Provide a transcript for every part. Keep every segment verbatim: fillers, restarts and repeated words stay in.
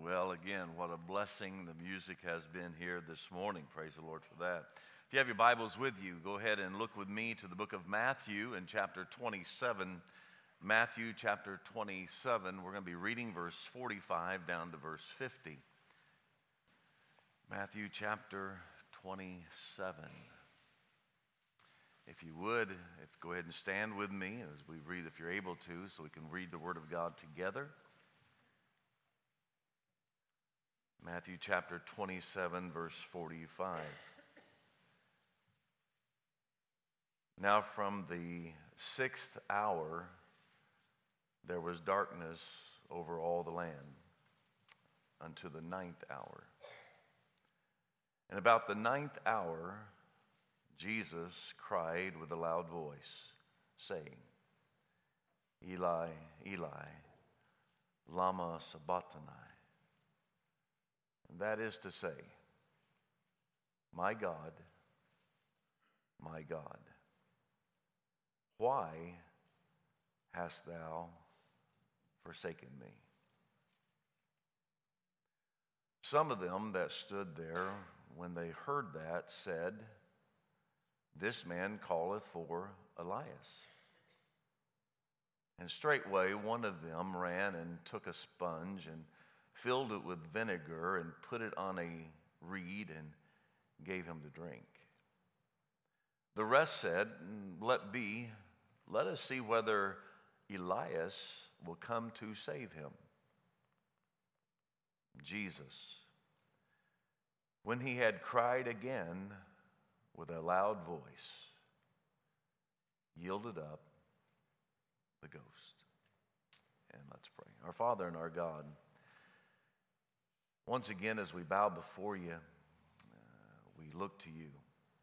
Well, again, what a blessing the music has been here this morning. Praise the Lord for that. If you have your Bibles with you, go ahead and look with me to the book of Matthew in chapter twenty-seven. Matthew chapter twenty-seven, we're going to be reading verse forty-five down to verse fifty. Matthew chapter twenty-seven. If you would, if go ahead and stand with me as we read, if you're able to, so we can read the Word of God together. Matthew chapter twenty-seven, verse forty-five. Now from the sixth hour there was darkness over all the land unto the ninth hour. And about the ninth hour Jesus cried with a loud voice, saying, Eli, Eli, lama sabachthani. And that is to say, my God, my God, why hast thou forsaken me? Some of them that stood there, when they heard that, said, This man calleth for Elias. And straightway one of them ran and took a sponge and filled it with vinegar and put it on a reed and gave him to drink. The rest said, Let be, let us see whether Elias will come to save him. Jesus, when he had cried again with a loud voice, yielded up the ghost. And let's pray. Our Father and our God, once again, as we bow before you, uh, we look to you.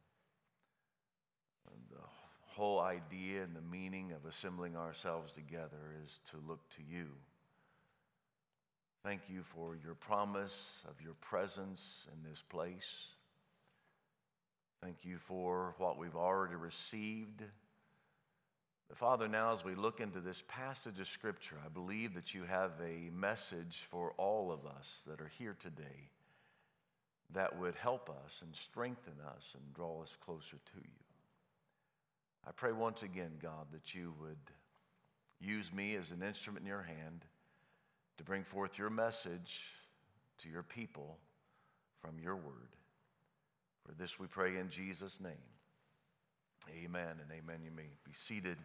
And the whole idea and the meaning of assembling ourselves together is to look to you. Thank you for your promise of your presence in this place. Thank you for what we've already received. But Father, now as we look into this passage of Scripture, I believe that you have a message for all of us that are here today that would help us and strengthen us and draw us closer to you. I pray once again, God, that you would use me as an instrument in your hand to bring forth your message to your people from your word. For this we pray in Jesus' name. Amen and amen. You may be seated.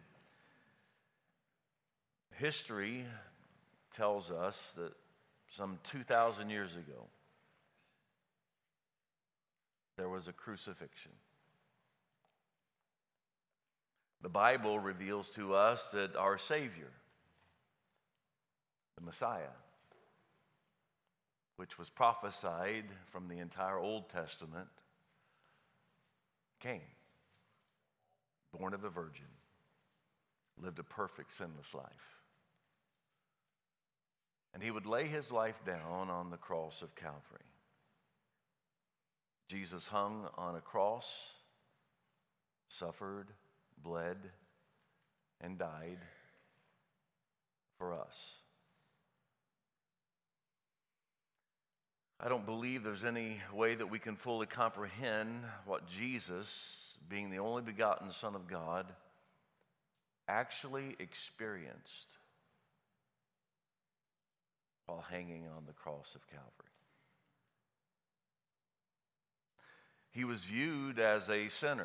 History tells us that some two thousand years ago, there was a crucifixion. The Bible reveals to us that our Savior, the Messiah, which was prophesied from the entire Old Testament, came, born of a virgin, lived a perfect, sinless life. And he would lay his life down on the cross of Calvary. Jesus hung on a cross, suffered, bled, and died for us. I don't believe there's any way that we can fully comprehend what Jesus, being the only begotten Son of God, actually experienced while hanging on the cross of Calvary. He was viewed as a sinner,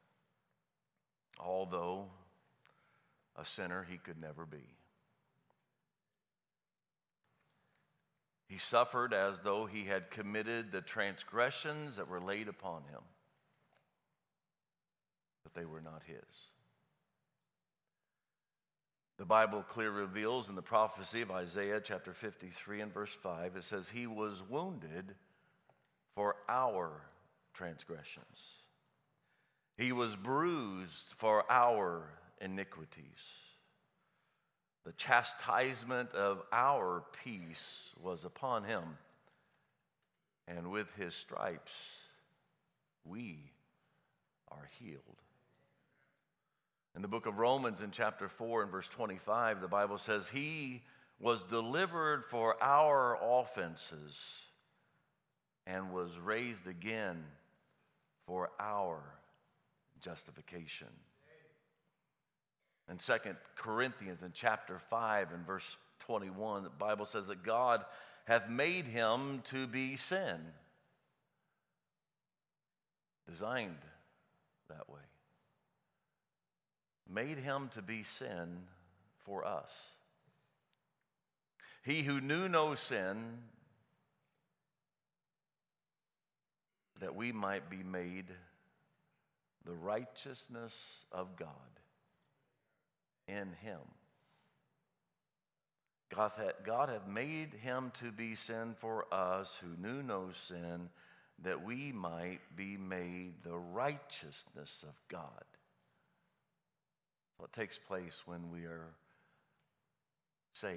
although a sinner he could never be. He suffered as though he had committed the transgressions that were laid upon him, but they were not his. The Bible clearly reveals in the prophecy of Isaiah chapter fifty-three and verse five, it says, He was wounded for our transgressions. He was bruised for our iniquities. The chastisement of our peace was upon him, and with his stripes we are healed. In the book of Romans in chapter four and verse twenty-five, the Bible says, He was delivered for our offenses, and was raised again for our justification. In Second Corinthians in chapter five and verse twenty-one, the Bible says that God hath made him to be sin. Designed that way. Made him to be sin for us. He who knew no sin, that we might be made the righteousness of God in him. God hath, God hath made him to be sin for us who knew no sin, that we might be made the righteousness of God. What takes place when we are saved?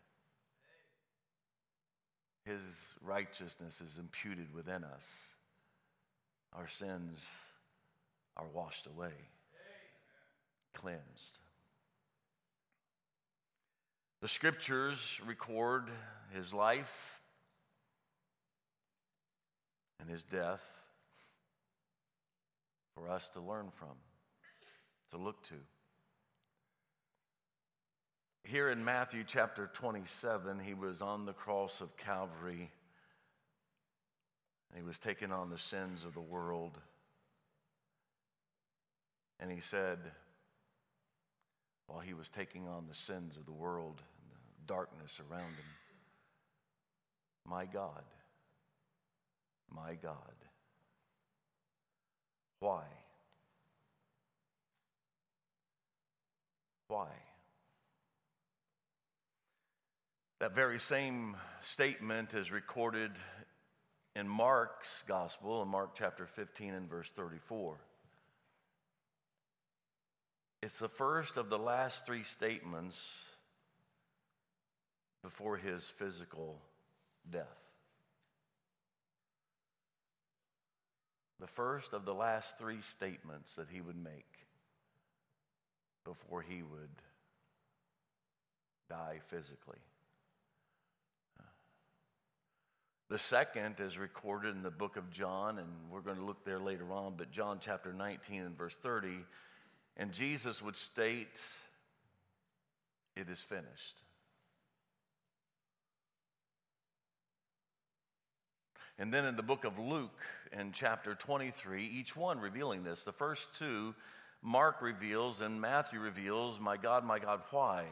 His righteousness is imputed within us. Our sins are washed away, cleansed. The scriptures record his life and his death for us to learn from, to look to. Here in Matthew chapter twenty-seven, he was on the cross of Calvary, and he was taking on the sins of the world. And he said, while he was taking on the sins of the world and the darkness around him, "My God, my God, why? Why?" That very same statement is recorded in Mark's gospel, in Mark chapter fifteen and verse thirty-four. It's the first of the last three statements before his physical death. The first of the last three statements that he would make before he would die physically. The second is recorded in the book of John, and we're going to look there later on, but John chapter nineteen and verse thirty, and Jesus would state, "It is finished." And then in the book of Luke, in chapter twenty-three, each one revealing this. The first two, Mark reveals and Matthew reveals, "My God, my God, why?"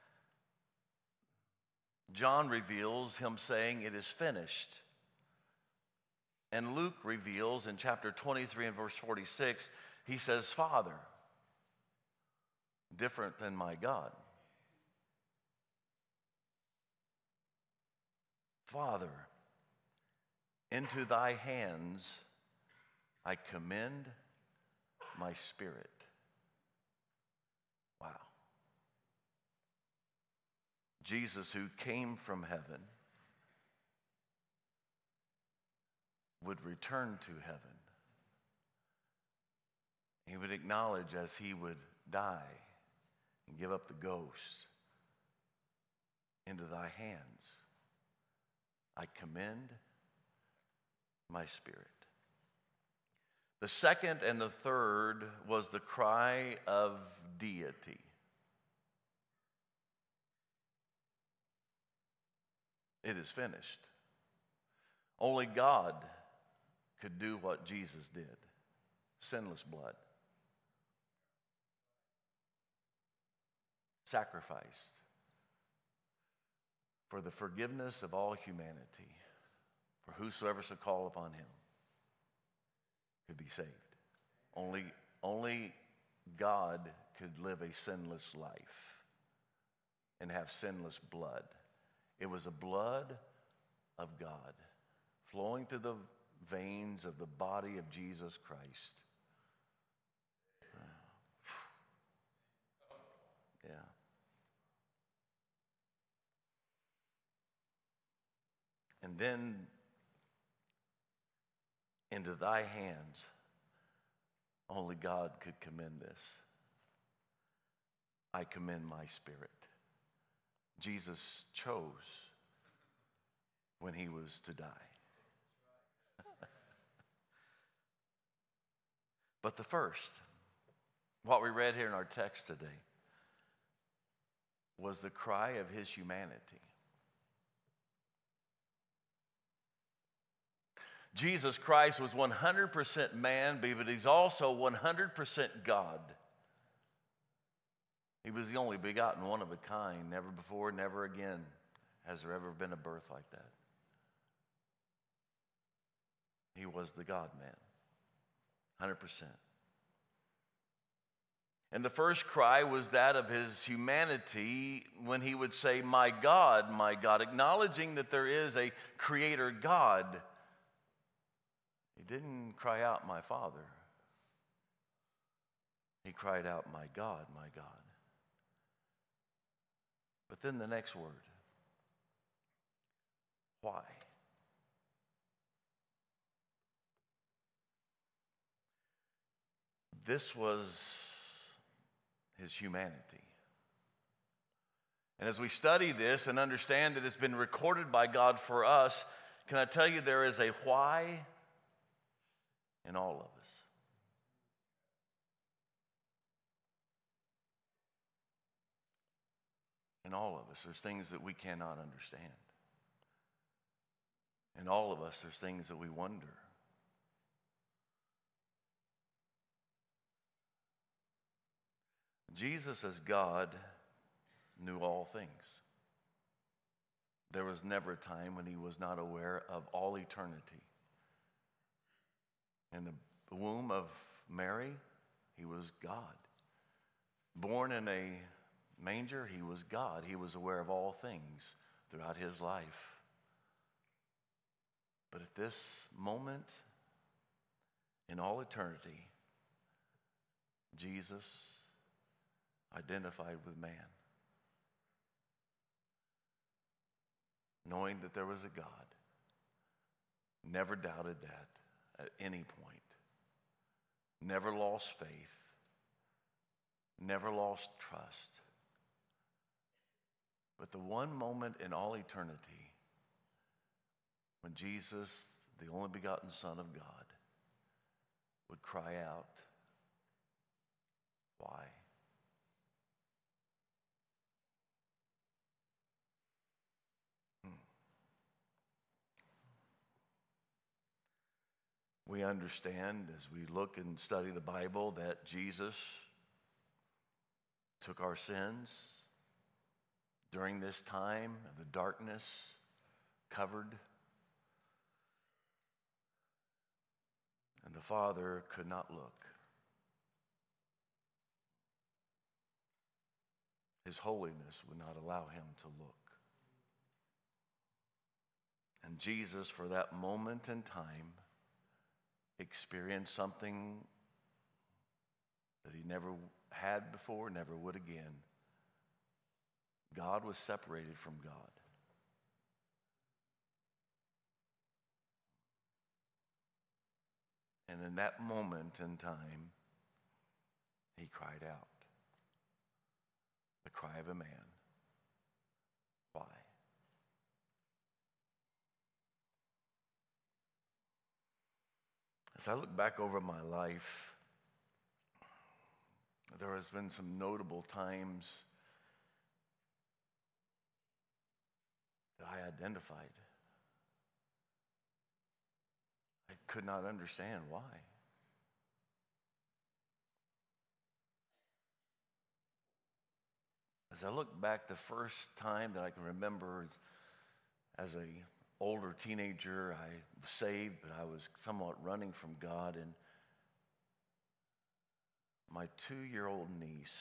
John reveals him saying, "It is finished." And Luke reveals in chapter twenty-three and verse forty-six, he says, "Father," different than "my God." "Father, into thy hands I commend my spirit." Wow. Jesus, who came from heaven, would return to heaven. He would acknowledge as he would die and give up the ghost, "Into thy hands I commend my spirit." The second and the third was the cry of deity. It is finished. Only God could do what Jesus did. Sinless blood. Sacrificed for the forgiveness of all humanity. For whosoever shall call upon him could be saved. Only, only God could live a sinless life and have sinless blood. It was the blood of God flowing through the veins of the body of Jesus Christ. Yeah. And then, "Into thy hands," only God could commend this. "I commend my spirit." Jesus chose when he was to die. But the first, what we read here in our text today, was the cry of his humanity. Jesus Christ was one hundred percent man, but he's also one hundred percent God. He was the only begotten, one of a kind. Never before, never again has there ever been a birth like that. He was the God-man, one hundred percent. And the first cry was that of his humanity when he would say, "My God, my God," acknowledging that there is a creator God. He didn't cry out, "My Father." He cried out, "My God, my God." But then the next word, why? This was his humanity. And as we study this and understand that it's been recorded by God for us, can I tell you there is a why in all of us? In all of us, there's things that we cannot understand. In all of us, there's things that we wonder. Jesus, as God, knew all things. There was never a time when he was not aware of all eternity. In the womb of Mary, he was God. Born in a manger, he was God. He was aware of all things throughout his life. But at this moment, in all eternity, Jesus identified with man, knowing that there was a God, never doubted that at any point, never lost faith, never lost trust. But the one moment in all eternity when Jesus, the only begotten Son of God, would cry out, "Why?" We understand as we look and study the Bible that Jesus took our sins during this time of the darkness, covered, and the Father could not look. His holiness would not allow him to look. And Jesus, for that moment in time, experienced something that he never had before, never would again. God was separated from God. And in that moment in time, he cried out. The cry of a man. Why? As I look back over my life, there has been some notable times that I identified. I could not understand why. As I look back, the first time that I can remember as a older teenager, I was saved, but I was somewhat running from God, and my two-year-old niece,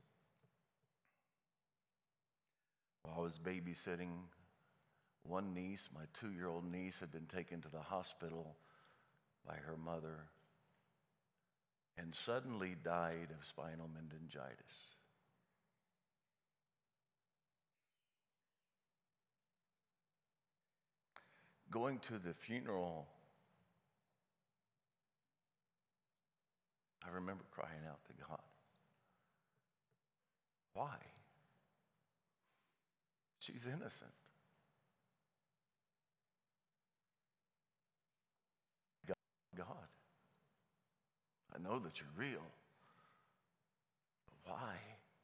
while I was babysitting one niece, my two-year-old niece had been taken to the hospital by her mother and suddenly died of spinal meningitis. Going to the funeral, I remember crying out to God. Why? She's innocent. God, I know that you're real. But why?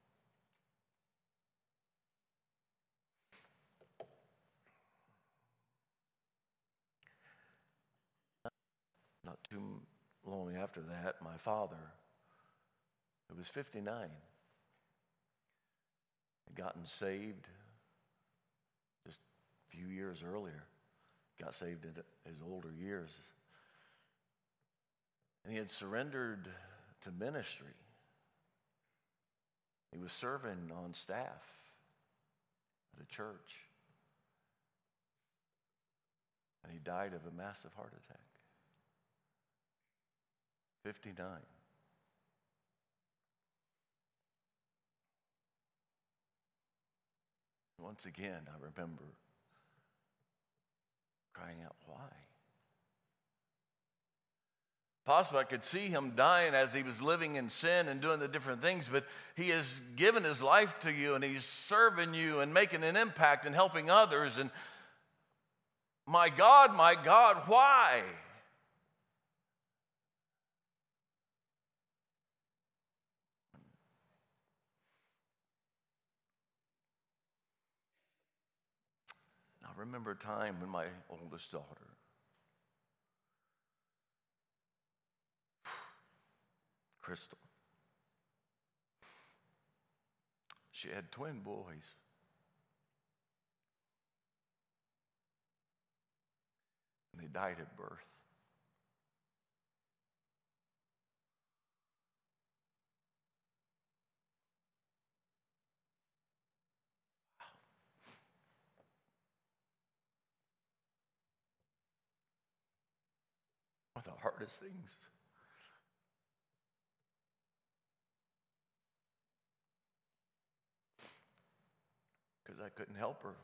Not too long after that, my father, who was fifty-nine, had gotten saved just a few years earlier, got saved in his older years. And he had surrendered to ministry. He was serving on staff at a church. And he died of a massive heart attack. fifty-nine. Once again, I remember crying out, why? Possibly I could see him dying as he was living in sin and doing the different things, but he has given his life to you and he's serving you and making an impact and helping others. And my God, my God, why? I remember a time when my oldest daughter, Crystal, she had twin boys. And they died at birth. One of the hardest things. Because I couldn't help her.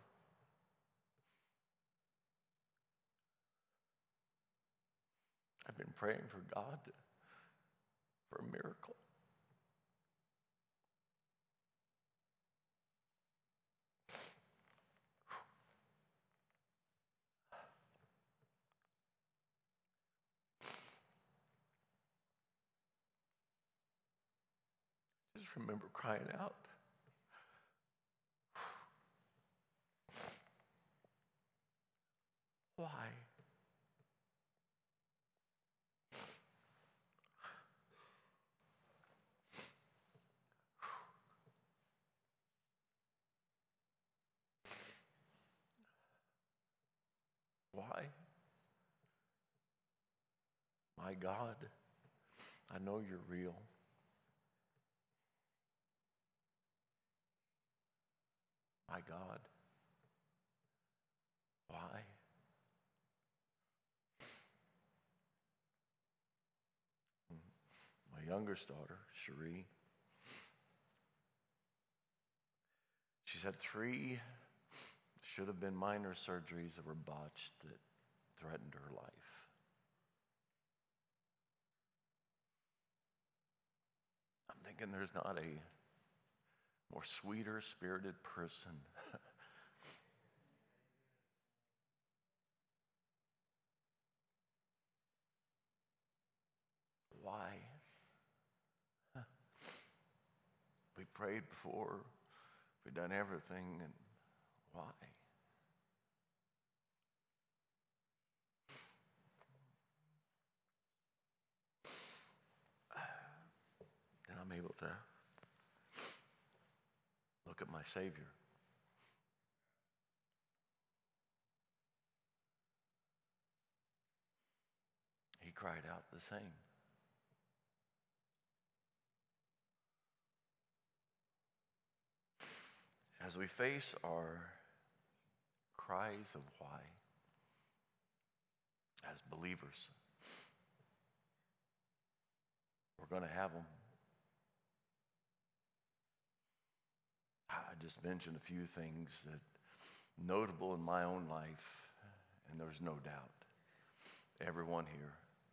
I've been praying for God to, for a miracle. Just remember crying out. Why? Why? My God, I know you're real. My God, why? My youngest daughter, Cherie, she's had three, should have been minor surgeries that were botched that threatened her life. I'm thinking there's not a more sweeter spirited person why? We prayed before, we've done everything, and why? Then I'm able to look at my Savior. He cried out the same. As we face our cries of why, as believers, we're going to have them. I just mentioned a few things that notable in my own life, and there's no doubt, everyone here,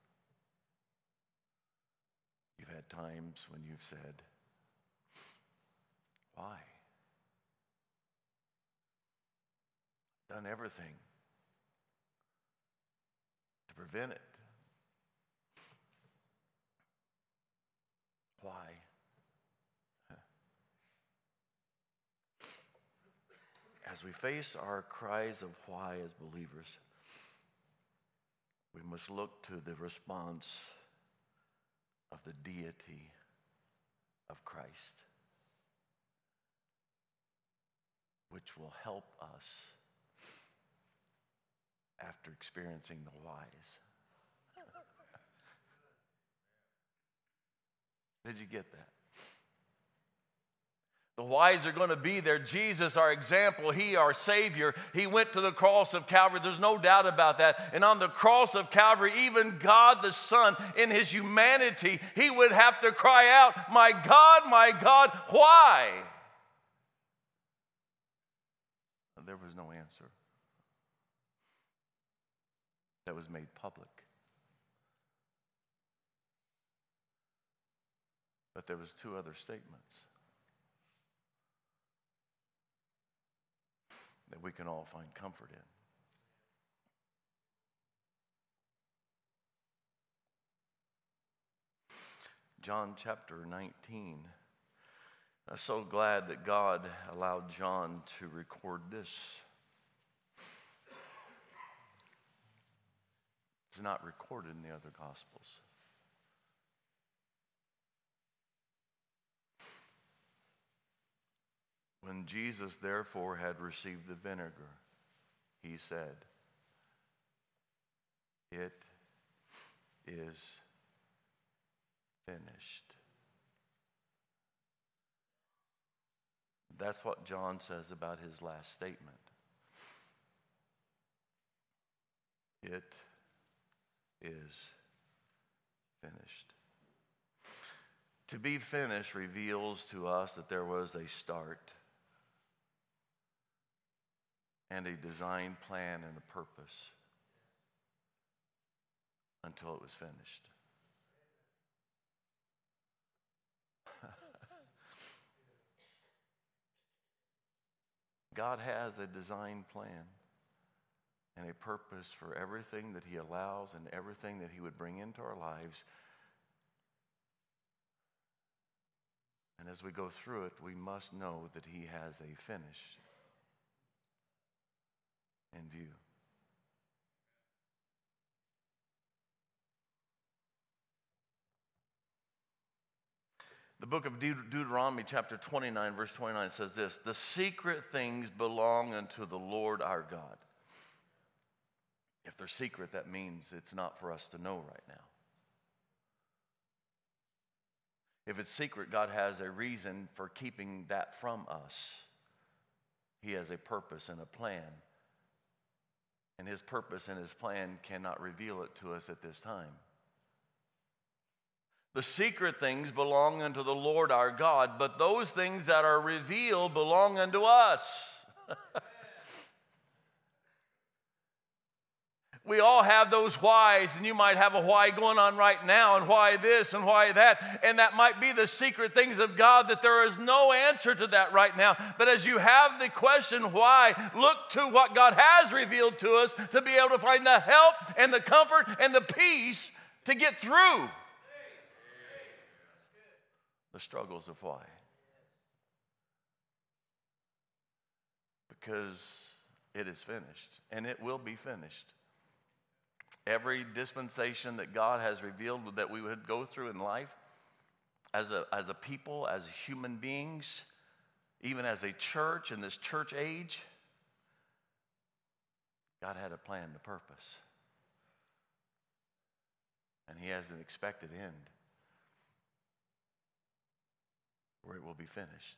you've had times when you've said, why? done everything to prevent it. Why? As we face our cries of why as believers, we must look to the response of the deity of Christ, which will help us after experiencing the whys. Did you get that? The whys are going to be there. Jesus, our example, He, our Savior, He went to the cross of Calvary. There's no doubt about that. And on the cross of Calvary, even God the Son, in His humanity, He would have to cry out, "My God, my God, why?" There was no answer that was made public. But there was two other statements that we can all find comfort in. John chapter nineteen. I'm so glad that God allowed John to record this. It's not recorded in the other Gospels. When Jesus therefore had received the vinegar, He said, "It is finished." That's what John says about his last statement. It is finished. To be finished reveals to us that there was a start and a design, plan, and a purpose until it was finished. God has a design plan and a purpose for everything that He allows and everything that He would bring into our lives. And as we go through it, we must know that He has a finish in view. The book of Deut- Deuteronomy chapter twenty-nine, verse twenty-nine says this: "The secret things belong unto the Lord our God." If they're secret, that means it's not for us to know right now. If it's secret, God has a reason for keeping that from us. He has a purpose and a plan. And His purpose and His plan cannot reveal it to us at this time. The secret things belong unto the Lord our God, but those things that are revealed belong unto us. We all have those whys, and you might have a why going on right now, and why this and why that, and that might be the secret things of God, that there is no answer to that right now. But as you have the question why, look to what God has revealed to us to be able to find the help and the comfort and the peace to get through the struggles of why. Because it is finished, and it will be finished. Every dispensation that God has revealed that we would go through in life, as a, as a people, as human beings, even as a church in this church age, God had a plan and a purpose. And He has an expected end where it will be finished.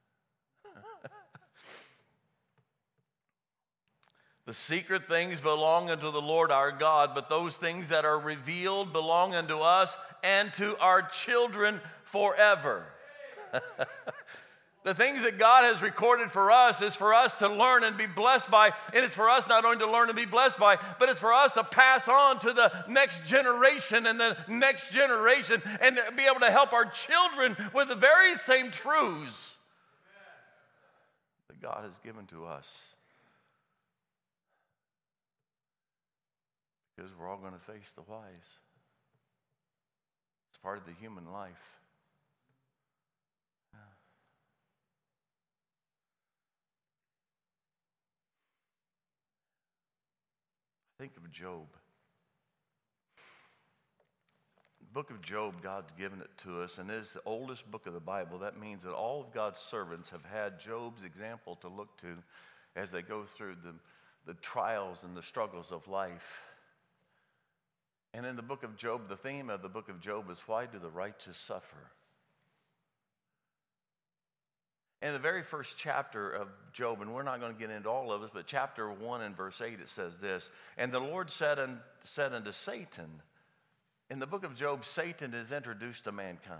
The secret things belong unto the Lord our God, but those things that are revealed belong unto us and to our children forever. The things that God has recorded for us is for us to learn and be blessed by, and it's for us not only to learn and be blessed by, but it's for us to pass on to the next generation and the next generation and be able to help our children with the very same truths that God has given to us. Because we're all going to face the whys. It's part of the human life. Think of Job. The book of Job, God's given it to us, and it is the oldest book of the Bible. That means that all of God's servants have had Job's example to look to as they go through the, the trials and the struggles of life. And in the book of Job, the theme of the book of Job is, why do the righteous suffer? In the very first chapter of Job, and we're not going to get into all of this, but chapter one and verse eight, it says this, and the Lord said, and, said unto Satan, in the book of Job, Satan is introduced to mankind.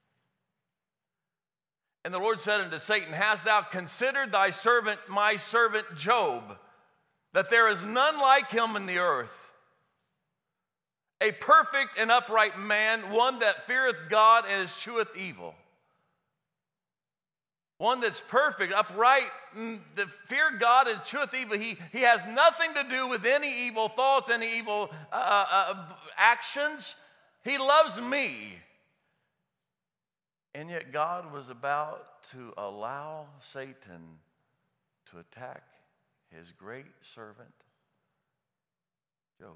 And the Lord said unto Satan, hast thou considered thy servant, my servant Job, that there is none like him in the earth, a perfect and upright man, one that feareth God and escheweth evil. One that's perfect, upright, that feared God and escheweth evil. He, he has nothing to do with any evil thoughts, any evil uh, uh, actions. He loves me. And yet God was about to allow Satan to attack his great servant, Job.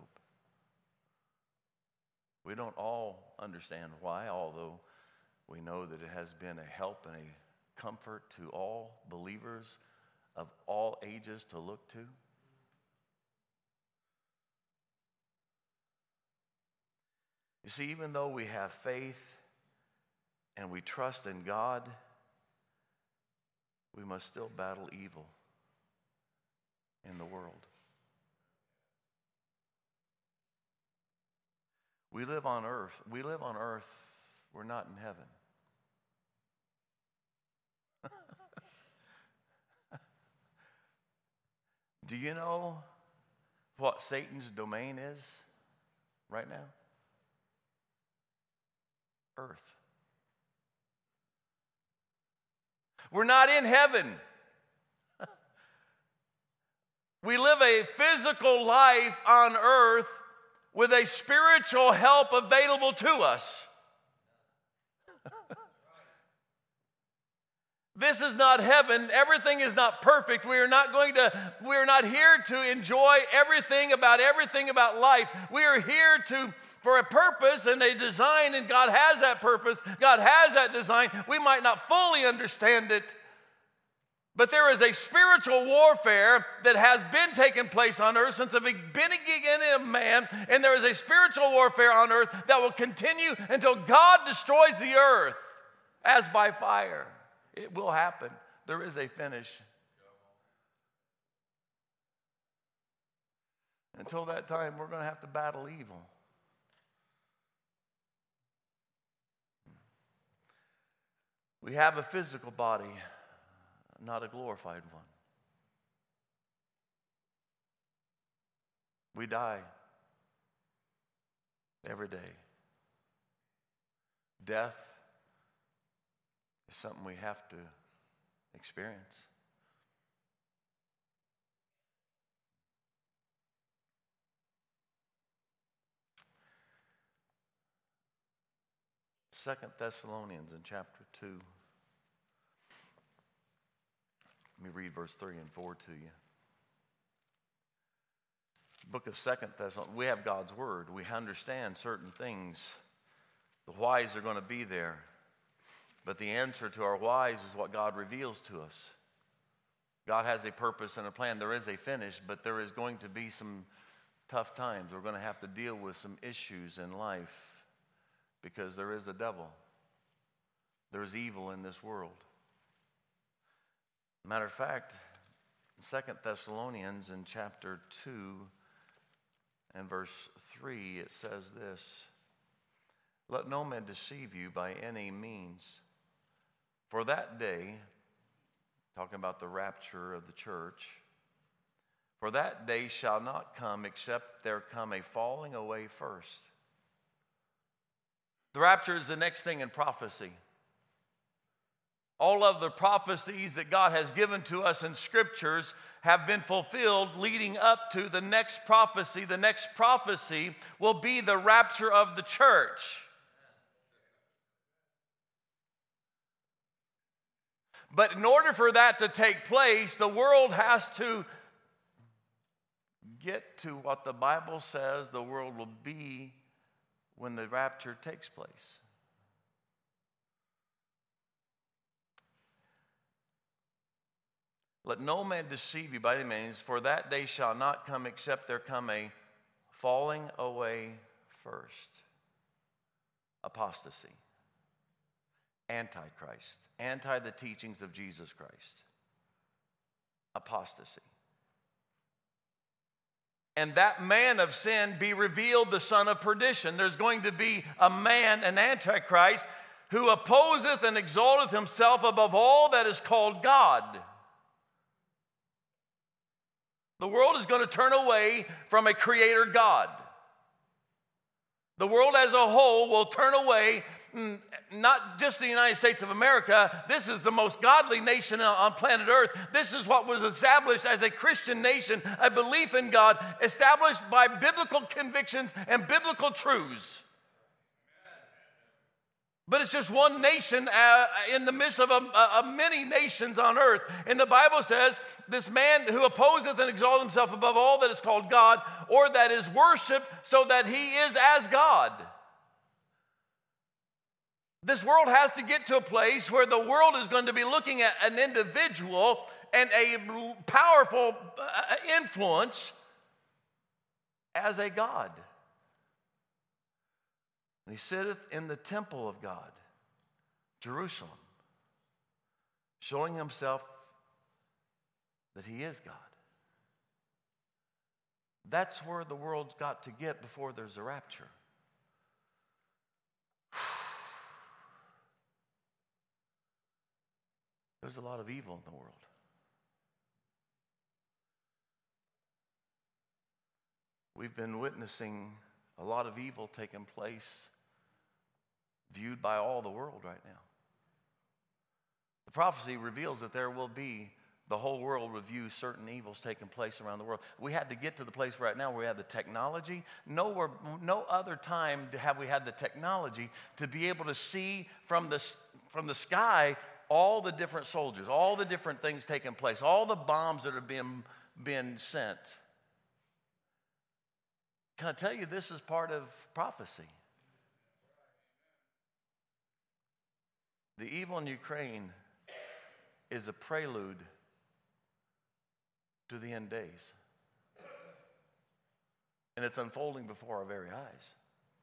We don't all understand why, although we know that it has been a help and a comfort to all believers of all ages to look to. You see, even though we have faith and we trust in God, we must still battle evil in the world. We live on earth. We live on earth. We're not in heaven. Do you know what Satan's domain is right now? Earth. We're not in heaven. We live a physical life on earth with a spiritual help available to us. This is not heaven. Everything is not perfect. We are not going to, we are not here to enjoy everything about everything about life. We are here to, for a purpose and a design, and God has that purpose. God has that design. We might not fully understand it, but there is a spiritual warfare that has been taking place on earth since the beginning of man, and there is a spiritual warfare on earth that will continue until God destroys the earth as by fire. It will happen. There is a finish. Until that time, we're going to have to battle evil. We have a physical body, not a glorified one. We die every day. Death is something we have to experience. Second Thessalonians in chapter two. Let me read verse three and four to you. Book of Second Thessalonians. We have God's word. We understand certain things. The whys are going to be there. But the answer to our whys is what God reveals to us. God has a purpose and a plan. There is a finish, but there is going to be some tough times. We're going to have to deal with some issues in life because there is a devil. There's evil in this world. Matter of fact, in Second Thessalonians in chapter two and verse three, it says this, let no man deceive you by any means. For that day, talking about the rapture of the church, for that day shall not come except there come a falling away first. The rapture is the next thing in prophecy. all of the prophecies that God has given to us in scriptures have been fulfilled leading up to the next prophecy. The next prophecy will be the rapture of the church. But in order for that to take place, the world has to get to what the Bible says the world will be when the rapture takes place. Let no man deceive you by any means, for that day shall not come except there come a falling away first. Apostasy. Antichrist. Anti the teachings of Jesus Christ. Apostasy. And that man of sin be revealed the son of perdition. There's going to be a man, an Antichrist, who opposeth and exalteth himself above all that is called God. The world is going to turn away from a creator God. The world as a whole will turn away, not just the United States of America. This is the most godly nation on planet Earth. This is what was established as a Christian nation, a belief in God, established by biblical convictions and biblical truths. But it's just one nation uh, in the midst of a, a, many nations on earth. And the Bible says, this man who opposeth and exalteth himself above all that is called God, or that is worshiped, so that he is as God. This world has to get to a place where the world is going to be looking at an individual and a powerful influence as a God. And he sitteth in the temple of God, Jerusalem, showing himself that he is God. That's where the world's got to get before there's a rapture. There's a lot of evil in the world. We've been witnessing a lot of evil taking place, viewed by all the world right now. The prophecy reveals that there will be, the whole world will view certain evils taking place around the world. We had to get to the place right now where we had the technology. Nowhere, no other time have we had the technology to be able to see from the, from the sky all the different soldiers, all the different things taking place, all the bombs that are being, being sent. Can I tell you, this is part of prophecy? The evil in Ukraine is a prelude to the end days. And it's unfolding before our very eyes.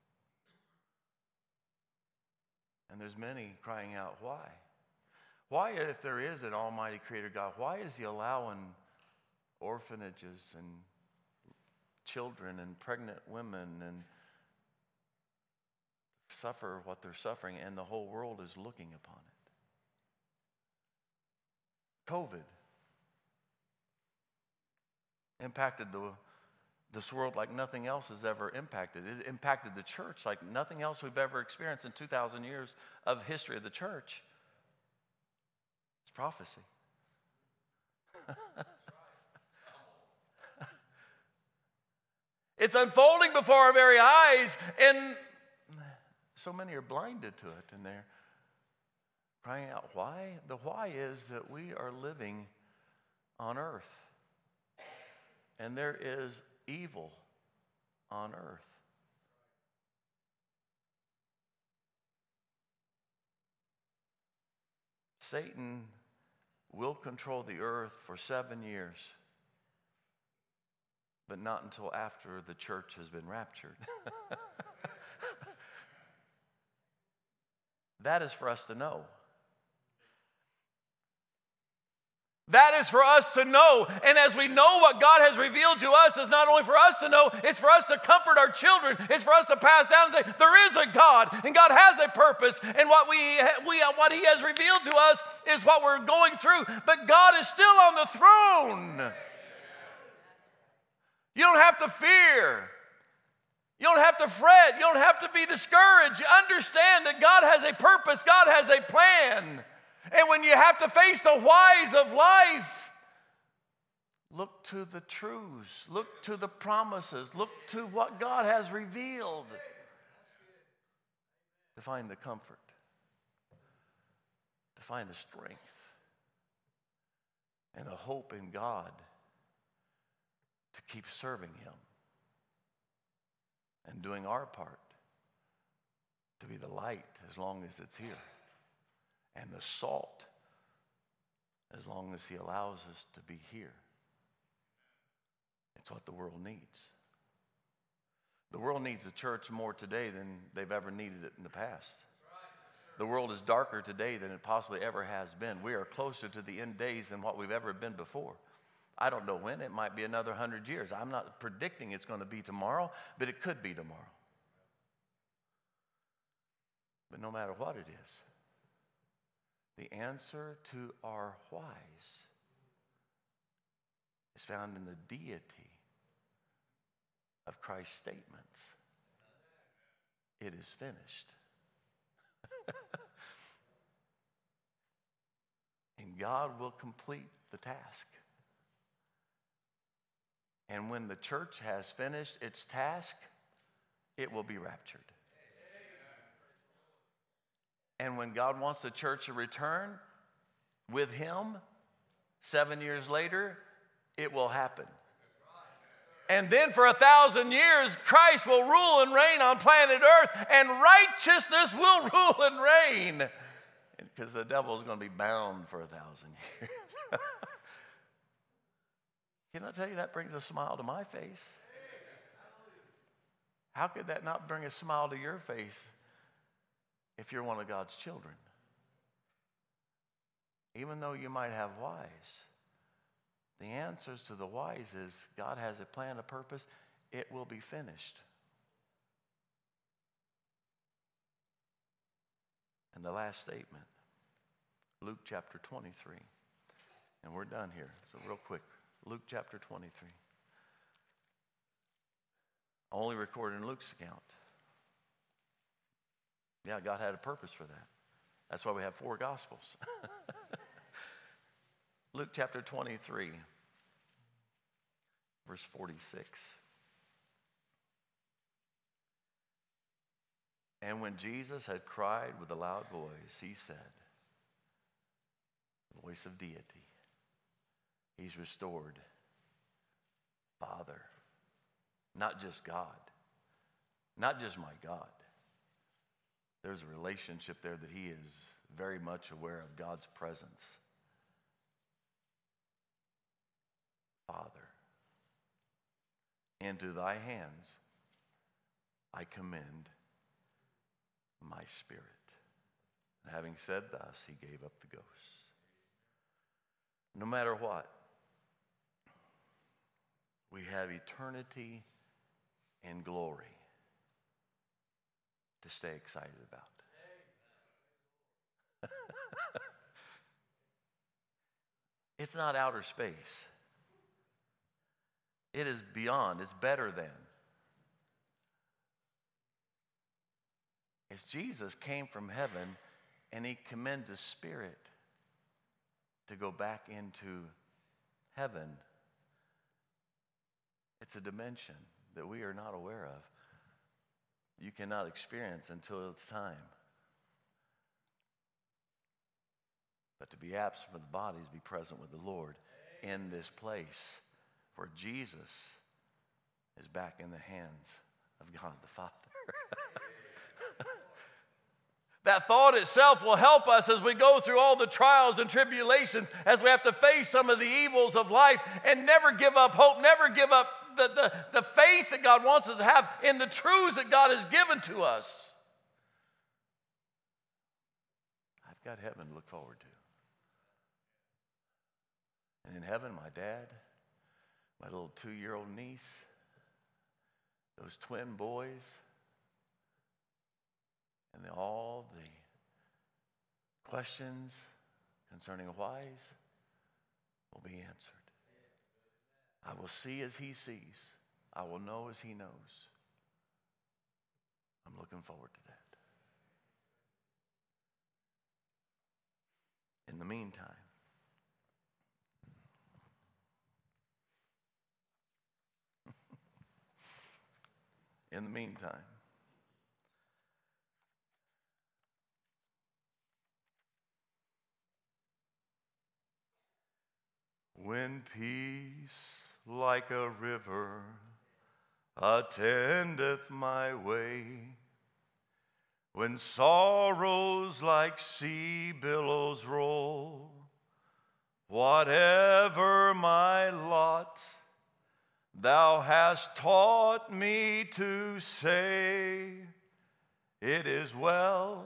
And there's many crying out, why? Why, if there is an almighty creator God, why is he allowing orphanages and children and pregnant women and suffer what they're suffering, and the whole world is looking upon it? COVID impacted the, this world like nothing else has ever impacted. It impacted the church like nothing else we've ever experienced in two thousand years of history of the church. It's prophecy. It's unfolding before our very eyes, and so many are blinded to it, and they're crying out, why? The why is that we are living on earth, and there is evil on earth. Satan will control the earth for seven years, but not until after the church has been raptured. That is for us to know. That is for us to know. And as we know what God has revealed to us, is not only for us to know, it's for us to comfort our children. It's for us to pass down and say, there is a God, and God has a purpose. And what we, we what he has revealed to us is what we're going through. But God is still on the throne. You don't have to fear. You don't have to fret. You don't have to be discouraged. Understand that God has a purpose. God has a plan. And when you have to face the whys of life, look to the truths, look to the promises, look to what God has revealed to find the comfort, to find the strength, and the hope in God to keep serving Him and doing our part to be the light as long as it's here, and the salt as long as He allows us to be here. It's what the world needs. The world needs a church more today than they've ever needed it in the past. The world is darker today than it possibly ever has been. We are closer to the end days than what we've ever been before. I don't know when. It might be another hundred years. I'm not predicting it's going to be tomorrow, but it could be tomorrow. But no matter what it is, the answer to our whys is found in the deity of Christ's statements. It is finished. And God will complete the task. And when the church has finished its task, it will be raptured. And when God wants the church to return with Him, seven years later, it will happen. And then for a thousand years, Christ will rule and reign on planet Earth, and righteousness will rule and reign. Because the devil is going to be bound for a thousand years. Can I tell you, that brings a smile to my face? How could that not bring a smile to your face if you're one of God's children? Even though you might have whys, the answers to the whys is God has a plan, a purpose. It will be finished. And the last statement, Luke chapter twenty-three. And we're done here, so real quick. Luke chapter twenty-three. Only recorded in Luke's account. Yeah, God had a purpose for that. That's why we have four Gospels. Luke chapter twenty-three, verse forty-six. And when Jesus had cried with a loud voice, He said, the voice of deity, He's restored, Father, not just God, not just my God. There's a relationship there that He is very much aware of God's presence. Father, into Thy hands I commend my spirit. And having said thus, He gave up the ghost. No matter what, we have eternity in glory to stay excited about. It's not outer space. It is beyond. It's better than. As Jesus came from heaven and He commends His Spirit to go back into heaven, it's a dimension that we are not aware of. You cannot experience until it's time. But to be absent from the body is to be present with the Lord in this place, where Jesus is back in the hands of God the Father. That thought itself will help us as we go through all the trials and tribulations, as we have to face some of the evils of life, and never give up hope, never give up the, the, the faith that God wants us to have in the truths that God has given to us. I've got heaven to look forward to. And in heaven, my dad, my little two-year-old niece, those twin boys, and the, all the questions concerning whys will be answered. I will see as He sees. I will know as He knows. I'm looking forward to that. the meantime, in the meantime, when peace like a river attendeth my way, when sorrows like sea billows roll, whatever my lot, thou hast taught me to say, it is well,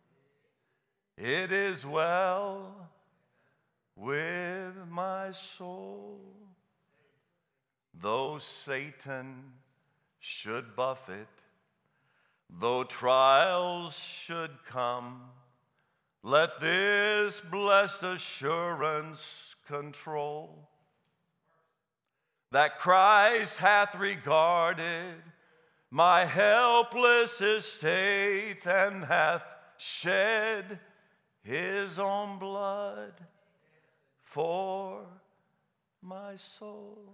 it is well with my soul. Though Satan should buffet, though trials should come, let this blessed assurance control, that Christ hath regarded my helpless estate and hath shed his own blood for my soul.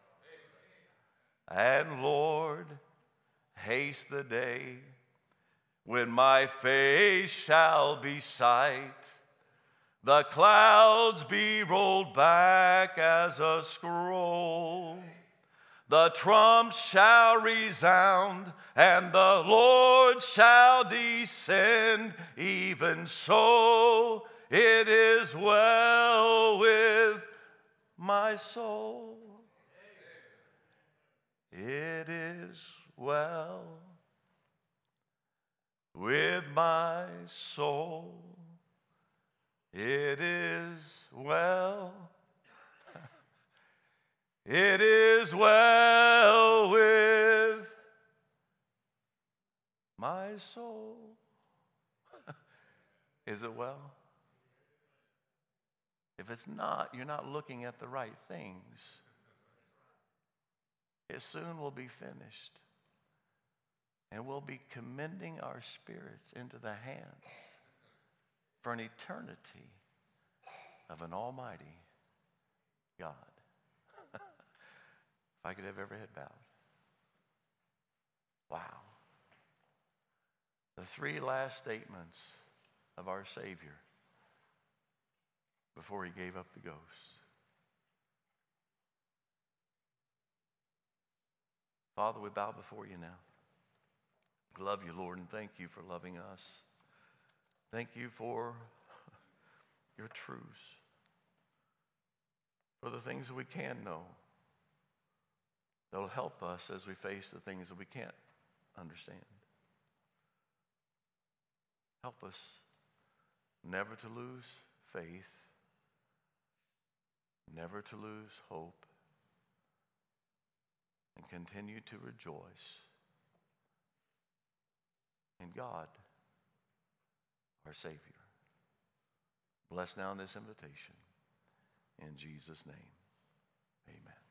And Lord, haste the day when my face shall be sight, the clouds be rolled back as a scroll, the trump shall resound, and the Lord shall descend. Even so, it is well with my soul. It is well with my soul. It is well. It is well with my soul. Is it well? If it's not, you're not looking at the right things. It soon will be finished. And we'll be commending our spirits into the hands for an eternity of an almighty God. If I could have every head bowed. Wow. The three last statements of our Savior before he gave up the ghost. Father, we bow before you now. We love you, Lord, and thank you for loving us. Thank you for your truths, for the things that we can know that will help us as we face the things that we can't understand. Help us never to lose faith, never to lose hope, and continue to rejoice in God, our Savior. Bless now in this invitation. In Jesus' name, amen.